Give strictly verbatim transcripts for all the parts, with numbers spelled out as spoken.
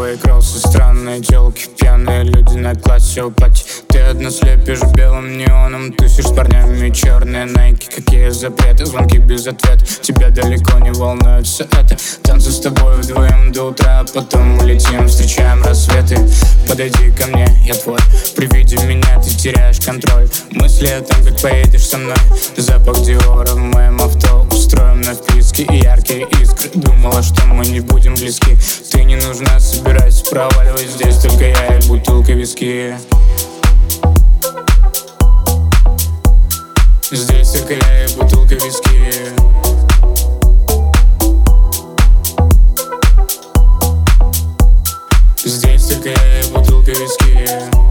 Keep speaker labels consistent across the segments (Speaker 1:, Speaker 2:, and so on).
Speaker 1: Твои кроссы, странные телки, пьяные люди на классе у пати. Ты одна слепишь белым неоном, тусишь с парнями, черные найки. Какие запреты, звонки без ответа, тебя далеко не волнует все это. Танцы с тобой вдвоем до утра, потом улетим, встречаем рассветы. Подойди ко мне, я твой, при виде меня ты теряешь контроль. Мысли о том, как поедешь со мной, запах Диора в моем авто. Устроим на вписки и яркие искры. Думала, что мы не будем близки. Ты не нужна, собирайся, проваливай. Здесь только я и бутылка виски. Здесь только я и бутылка виски. Здесь только я и бутылка виски.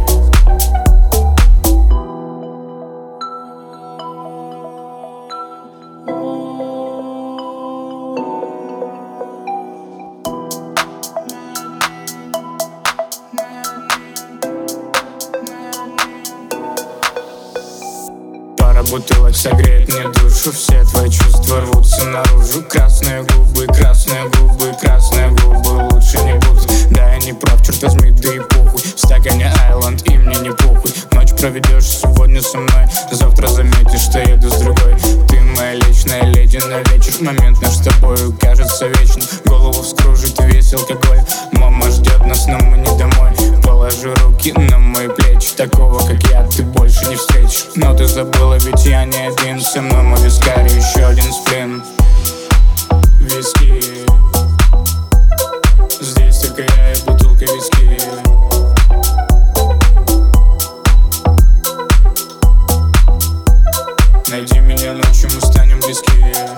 Speaker 1: Пара бутылок согреет мне душу, все твои чувства рвутся наружу. Красные губы, красные губы, красные губы лучше не будут. Да, я не прав, черт возьми, да и похуй. В стакане Айленд и мне не похуй. Ночь проведешь сегодня со мной, завтра заметишь, что еду с другой. Ты моя личная леди на вечер, момент наш с тобой кажется вечным. Голову вскружит весь алкоголь, мама ждет нас, но мы не домой. Положи руки на мои плечи, такого как я ты больше не встретишь. Но ты забыла, ведь я не один, со мной мой вискарь и еще один сплин. Виски. Здесь только я и бутылка виски. Найди меня ночью, мы станем близки.